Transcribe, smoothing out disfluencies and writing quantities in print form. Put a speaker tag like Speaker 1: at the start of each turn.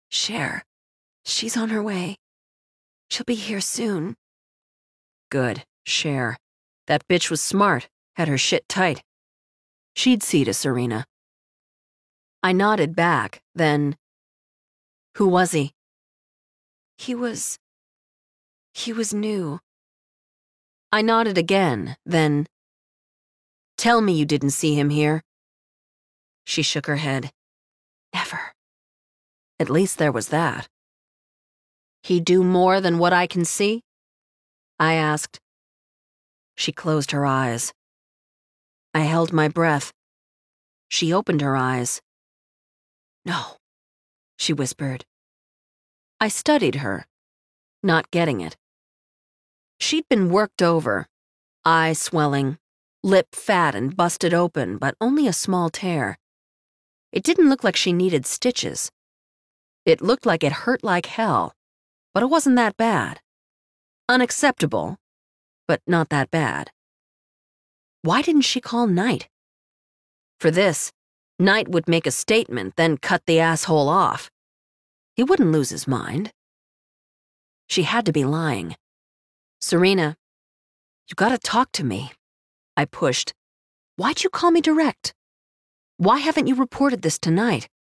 Speaker 1: Cher, she's on her way. She'll be here soon.
Speaker 2: Good, Cher. That bitch was smart, had her shit tight. She'd see to Serena. I nodded back, then, who was he?
Speaker 1: He was new.
Speaker 2: I nodded again, then, tell me you didn't see him here. She shook her head.
Speaker 1: Never.
Speaker 2: At least there was that. He do more than what I can see? I asked. She closed her eyes. I held my breath. She opened her eyes.
Speaker 1: No,
Speaker 2: she whispered. I studied her, not getting it. She'd been worked over, eye swelling, lip fat and busted open, but only a small tear. It didn't look like she needed stitches. It looked like it hurt like hell, but it wasn't that bad. Unacceptable, but not that bad. Why didn't she call Knight? For this, Knight would make a statement, then cut the asshole off. He wouldn't lose his mind. She had to be lying. Serena, you gotta talk to me. I pushed. Why'd you call me direct? Why haven't you reported this to Knight?